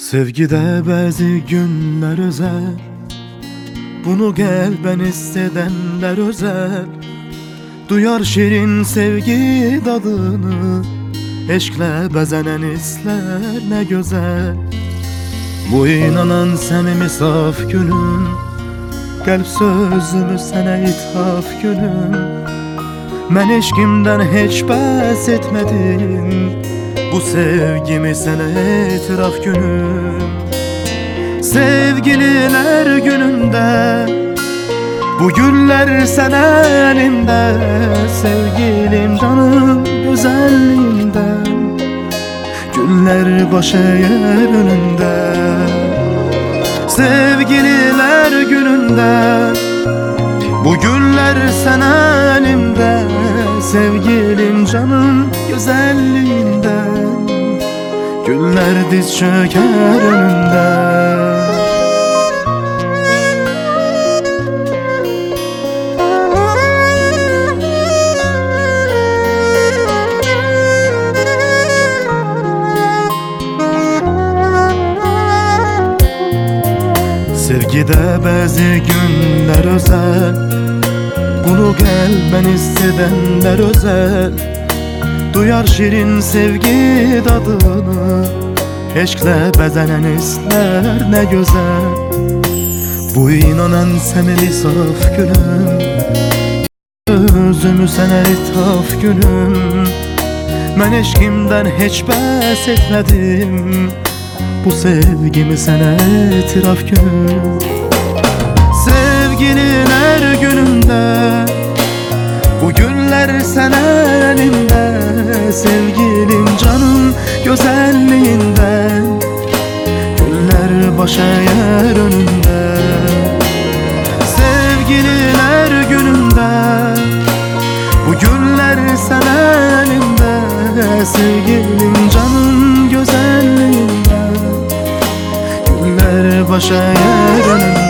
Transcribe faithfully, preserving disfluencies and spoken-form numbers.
Sevgide bəzi günler özel, bunu qəlbən hissedenler özel. Duyar şirin sevgi dadını, eşkle bəzənən hislər ne güzel. Bu inanan səmimi saf günüm, qəlb sözümü sənə ithaf günüm. Mən eşkimdən heç bəs etmədim, bu sevgimi sənə etiraf günüm. Sevgililer gününde, bu güller sənə əlimdə. Sevgilim canım güzelliğinden, güller baş eğer önünde. Sevgililer gününde, bu güller sənə əlimdə. Sevgilim canım güzelliğinden, güller diz çöker önünde. Sevgide bəzi günler özel, bunu qəlbən hissedenler özel. Duyar şirin sevgi dadını, eşkle bəzənən hislər ne güzel. Bu inanan səmimi saf günüm, özümü sənə ithaf günüm. Mən eşkimdən heç bəs etmədim, bu sevgimi sənə etiraf günüm. Sevgililer gününde, bu günler sənə əlimdə. Sevgilim canım güzelliğinden, güller baş eğer önünde. Sevgililer gününde, bu günler sənə əlimdə. Sevgilim canım güzelliğinden, güller baş eğer önünde.